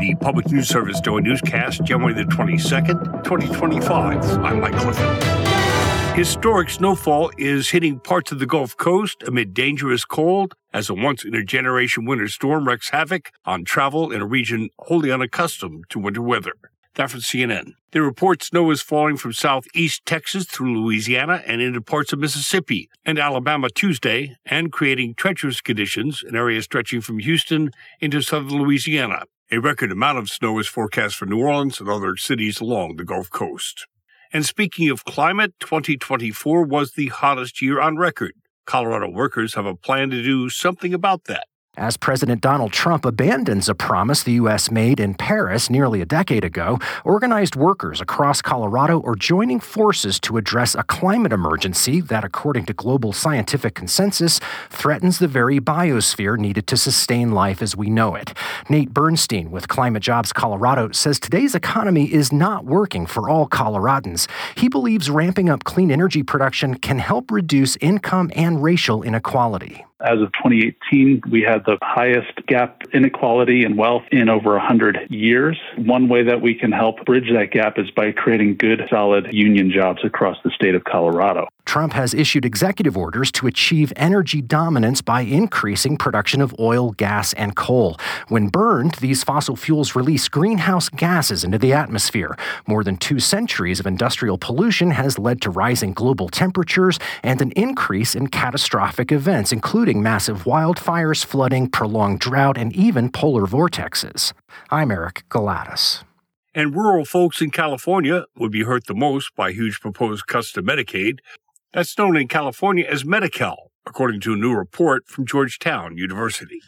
the Public News Service Daily Newscast, January the 22nd, 2025. I'm Mike Clifton. Historic snowfall is hitting parts of the Gulf Coast amid dangerous cold as a once-in-a-generation winter storm wreaks havoc on travel in a region wholly unaccustomed to winter weather. That from CNN. They report snow is falling from southeast Texas through Louisiana and into parts of Mississippi and Alabama Tuesday, and creating treacherous conditions in areas stretching from Houston into southern Louisiana. A record amount of snow is forecast for New Orleans and other cities along the Gulf Coast. And speaking of climate, 2024 was the hottest year on record. Colorado workers have a plan to do something about that. As President Donald Trump abandons a promise the U.S. made in Paris nearly a decade ago, organized workers across Colorado are joining forces to address a climate emergency that, according to global scientific consensus, threatens the very biosphere needed to sustain life as we know it. Nate Bernstein with Climate Jobs Colorado says today's economy is not working for all Coloradans. He believes ramping up clean energy production can help reduce income and racial inequality. As of 2018, we had the highest gap inequality in wealth in over 100 years. One way that we can help bridge that gap is by creating good, solid union jobs across the state of Colorado. Trump has issued executive orders to achieve energy dominance by increasing production of oil, gas, and coal. When burned, these fossil fuels release greenhouse gases into the atmosphere. More than 2 centuries of industrial pollution has led to rising global temperatures and an increase in catastrophic events, including massive wildfires, flooding, prolonged drought, and even polar vortexes. I'm Eric Galatas. And rural folks in California would be hurt the most by huge proposed cuts to Medicaid. That's known in California as Medi-Cal, according to a new report from Georgetown University.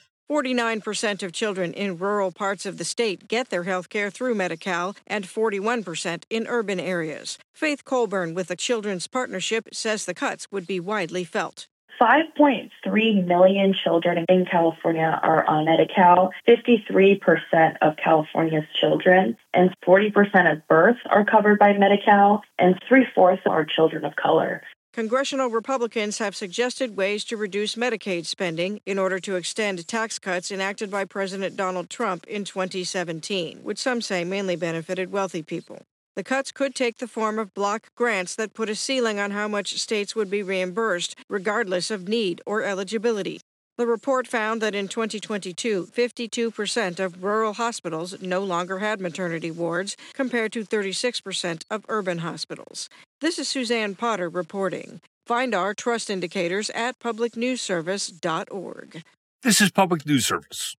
49% of children in rural parts of the state get their health care through Medi-Cal, and 41% in urban areas. Faith Colburn with the Children's Partnership says the cuts would be widely felt. 5.3 million children in California are on Medi-Cal. 53% of California's children and 40% of births are covered by Medi-Cal, and 3/4 are children of color. Congressional Republicans have suggested ways to reduce Medicaid spending in order to extend tax cuts enacted by President Donald Trump in 2017, which some say mainly benefited wealthy people. The cuts could take the form of block grants that put a ceiling on how much states would be reimbursed, regardless of need or eligibility. The report found that in 2022, 52% of rural hospitals no longer had maternity wards, compared to 36% of urban hospitals. This is Suzanne Potter reporting. Find our trust indicators at publicnewsservice.org. This is Public News Service.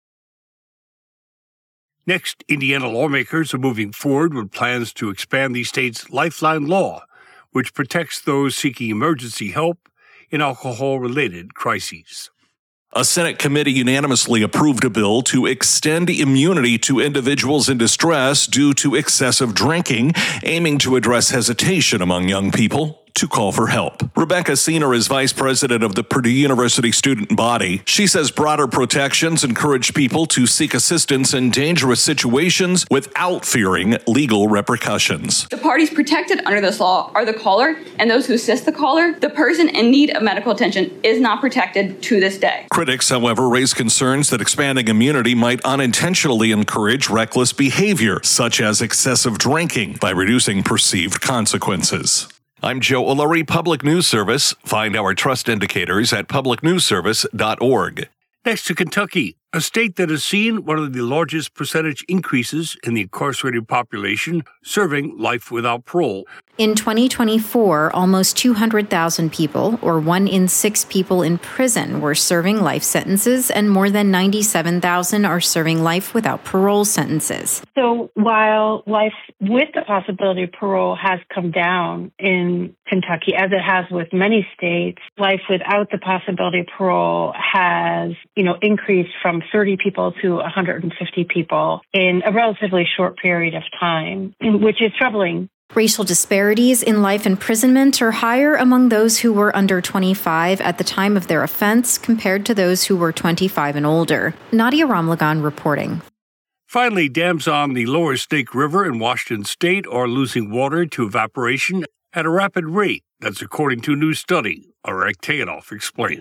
Next, Indiana lawmakers are moving forward with plans to expand the state's Lifeline Law, which protects those seeking emergency help in alcohol-related crises. A Senate committee unanimously approved a bill to extend immunity to individuals in distress due to excessive drinking, aiming to address hesitation among young people to call for help. Rebecca Siener is vice president of the Purdue University student body. She says broader protections encourage people to seek assistance in dangerous situations without fearing legal repercussions. The parties protected under this law are the caller and those who assist the caller. The person in need of medical attention is not protected to this day. Critics, however, raise concerns that expanding immunity might unintentionally encourage reckless behavior, such as excessive drinking, by reducing perceived consequences. I'm Joe O'Leary, Public News Service. Find our trust indicators at publicnewsservice.org. Next to Kentucky, a state that has seen one of the largest percentage increases in the incarcerated population serving life without parole. In 2024, almost 200,000 people, or 1 in 6 people in prison, were serving life sentences, and more than 97,000 are serving life without parole sentences. So while life with the possibility of parole has come down in Kentucky, as it has with many states, life without the possibility of parole has, increased from 30 people to 150 people in a relatively short period of time, which is troubling. Racial disparities in life imprisonment are higher among those who were under 25 at the time of their offense compared to those who were 25 and older. Nadia Ramlagan reporting. Finally, dams on the lower Snake River in Washington state are losing water to evaporation at a rapid rate. That's according to a new study. Eric Teanoff explains.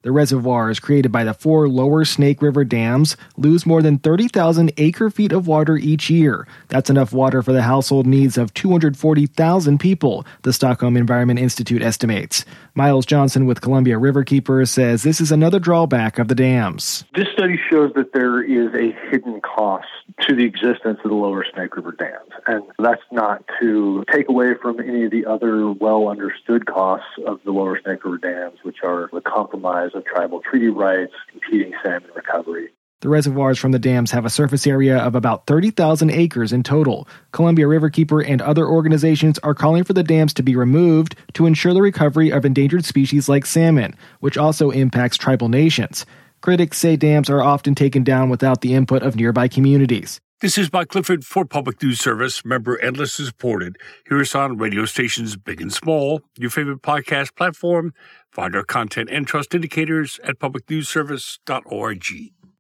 The reservoirs created by the 4 lower Snake River dams lose more than 30,000 acre-feet of water each year. That's enough water for the household needs of 240,000 people, the Stockholm Environment Institute estimates. Miles Johnson with Columbia Riverkeeper says this is another drawback of the dams. This study shows that there is a hidden cost to the existence of the lower Snake River dams. And that's not to take away from any of the other well-understood costs of the lower Snake River dams, which are the compromise of tribal treaty rights, competing salmon recovery. The reservoirs from the dams have a surface area of about 30,000 acres in total. Columbia Riverkeeper and other organizations are calling for the dams to be removed to ensure the recovery of endangered species like salmon, which also impacts tribal nations. Critics say dams are often taken down without the input of nearby communities. This is Mike Clifford for Public News Service, member endlessly supported. Hear us on radio stations big and small, your favorite podcast platform. Find our content and trust indicators at publicnewsservice.org.